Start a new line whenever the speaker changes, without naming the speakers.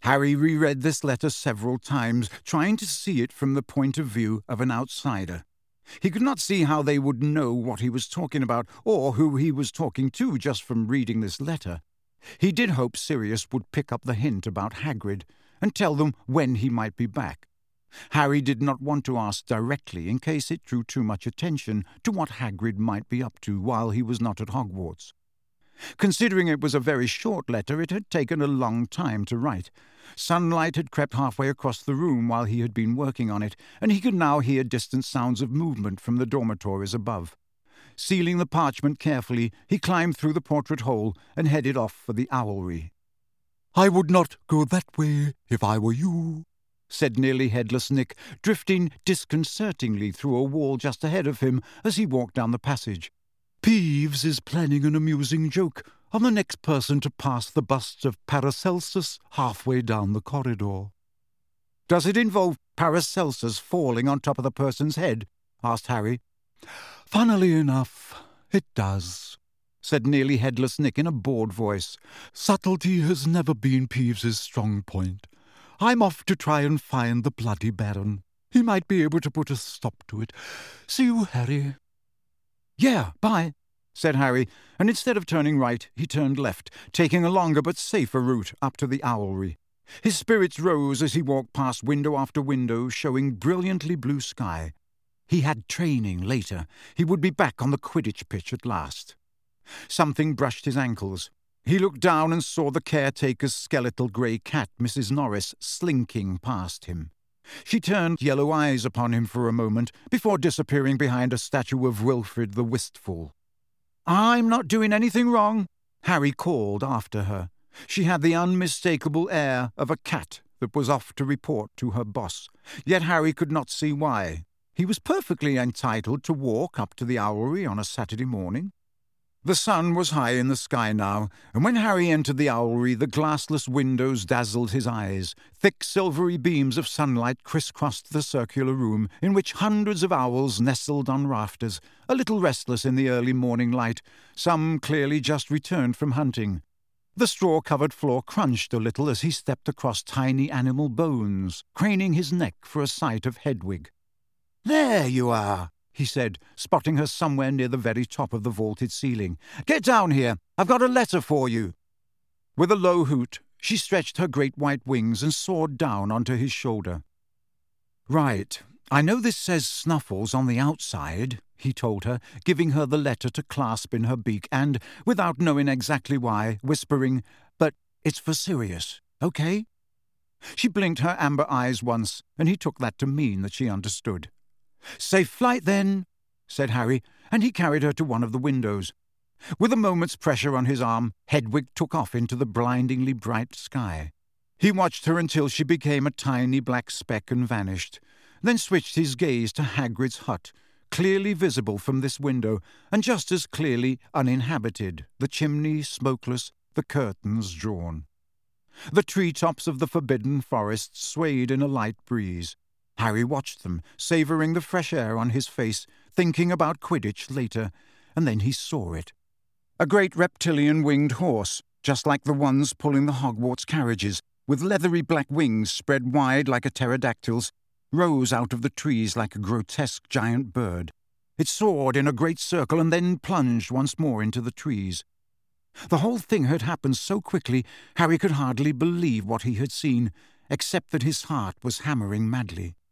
Harry reread this letter several times, trying to see it from the point of view of an outsider. He could not see how they would know what he was talking about, or who he was talking to just from reading this letter. He did hope Sirius would pick up the hint about Hagrid, and tell them when he might be back. Harry did not want to ask directly in case it drew too much attention to what Hagrid might be up to while he was not at Hogwarts. Considering it was a very short letter, it had taken a long time to write. Sunlight had crept halfway across the room while he had been working on it, and he could now hear distant sounds of movement from the dormitories above. Sealing the parchment carefully, he climbed through the portrait hole and headed off for the owlry.
"I would not go that way if I were you,"
said Nearly Headless Nick, drifting disconcertingly through a wall just ahead of him as he walked down the passage.
"Peeves is planning an amusing joke on the next person to pass the bust of Paracelsus halfway down the corridor."
"Does it involve Paracelsus falling on top of the person's head?" asked Harry.
"Funnily enough, it does,"
said Nearly Headless Nick in a bored voice.
"Subtlety has never been Peeves's strong point. I'm off to try and find the bloody Baron. He might be able to put a stop to it. See you, Harry."
"Yeah, bye," said Harry, and instead of turning right, he turned left, taking a longer but safer route up to the owlry. His spirits rose as he walked past window after window, showing brilliantly blue sky. He had training later. He would be back on the Quidditch pitch at last. Something brushed his ankles. He looked down and saw the caretaker's skeletal grey cat, Mrs. Norris, slinking past him. She turned yellow eyes upon him for a moment, before disappearing behind a statue of Wilfrid the Wistful. "I'm not doing anything wrong," Harry called after her. She had the unmistakable air of a cat that was off to report to her boss, yet Harry could not see why. He was perfectly entitled to walk up to the owlry on a Saturday morning. The sun was high in the sky now, and when Harry entered the owlry, the glassless windows dazzled his eyes. Thick silvery beams of sunlight crisscrossed the circular room, in which hundreds of owls nestled on rafters, a little restless in the early morning light, some clearly just returned from hunting. The straw-covered floor crunched a little as he stepped across tiny animal bones, craning his neck for a sight of Hedwig. "There you are," he said, spotting her somewhere near the very top of the vaulted ceiling. "Get down here. I've got a letter for you." With a low hoot, she stretched her great white wings and soared down onto his shoulder. "Right. I know this says Snuffles on the outside," he told her, giving her the letter to clasp in her beak and, without knowing exactly why, whispering, "But it's for Sirius, okay?" She blinked her amber eyes once, and he took that to mean that she understood. "Safe flight, then," said Harry, and he carried her to one of the windows. With a moment's pressure on his arm, Hedwig took off into the blindingly bright sky. He watched her until she became a tiny black speck and vanished, then switched his gaze to Hagrid's hut, clearly visible from this window, and just as clearly uninhabited, the chimney smokeless, the curtains drawn. The tree-tops of the forbidden forest swayed in a light breeze. Harry watched them, savouring the fresh air on his face, thinking about Quidditch later, and then he saw it. A great reptilian winged horse, just like the ones pulling the Hogwarts carriages, with leathery black wings spread wide like a pterodactyl's, rose out of the trees like a grotesque giant bird. It soared in a great circle and then plunged once more into the trees. The whole thing had happened so quickly, Harry could hardly believe what he had seen, except that his heart was hammering madly.